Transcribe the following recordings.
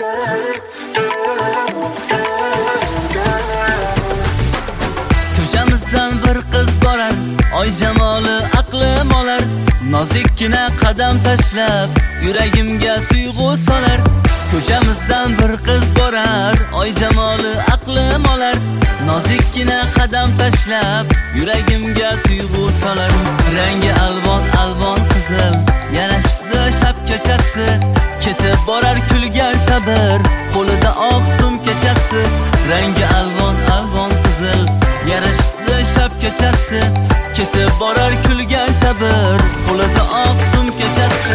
Ko'chamizdan bir qiz borar, oy jamoli aqlim olar. Nozikkina qadam tashlab, yuragimga tuyg'u solar. Ko'chamizdan bir qiz borar, oy jamoli aqlim olar. Nozikkina qadam tashlab, yuragimga tuyg'u solar. Rangi alvon alvon qizil, yarashibdi shapkachasi. Ketib borar kulgancha bir, qo'lida oq sumkachasi. Rangi alvon alvon qizil, yarashibdi shapkachasi. Ketib borar kulgancha bir, qo'lida oq sumkachasi.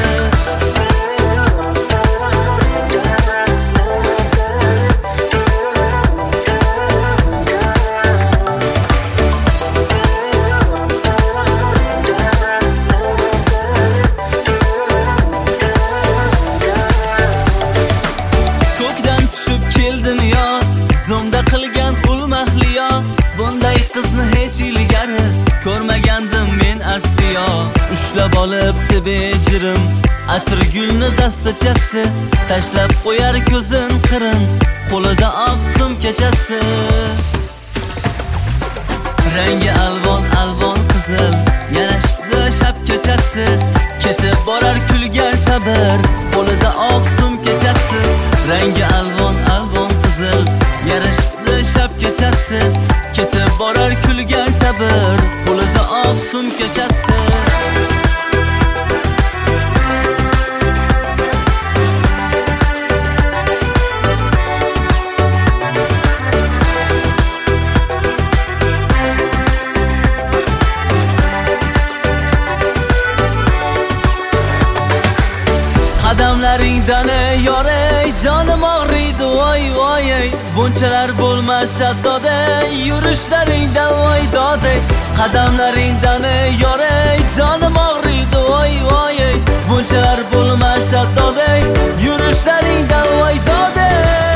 Zumda qilgan ul mahliyo, bunday qizni hech ilgari ko'rmagandim men astiyo. Ushlab olibdi bejirim, atir gulni dastachasi. Tashlab qo'yar ko'zin qirin, qo'lida oq sumkachasi. Rangi alvon alvon qizil, yarashibdi shapkachasi. Ketib borar kulgancha bir, qo'lida oq sumkachasi. Rangi alvon alvon qizil, yarashibdi shapkachasi. Ketib borar kulgancha bir, qo'lida oq sumkachasi. Qadamlaringdan ey yor ey, jonim og'riydi voy voy ey. Bunchalar bo'lmas shaddode, yurishlaringdan voy dode. Qadamlaringdan ey yor ey, jonim og'riydi voy voy ey. Bunchalar bo'lmas shaddode, yurishlaringdan voy dode.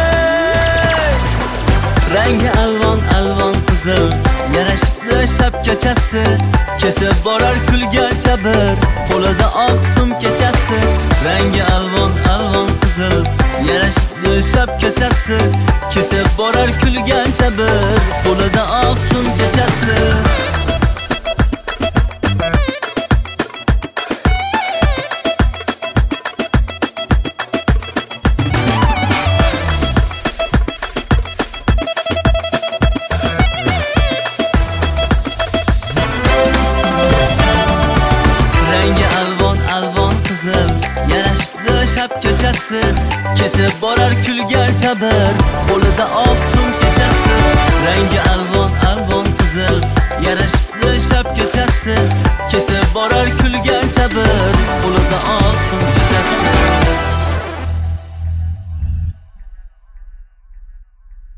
Rangi alvon alvon qizil, yarashibdi shapkachasi. Ketib borar kulgancha bir, qo'lida oq sumkachasi. Rangi alvon alvon qizil, yarashibdi shapkachasi. Ketib borar kulgancha bir, qo'lida oq sumkachasi. Shapkachasi, ketib borar kulgancha bir, qo'lida oq sumkachasi.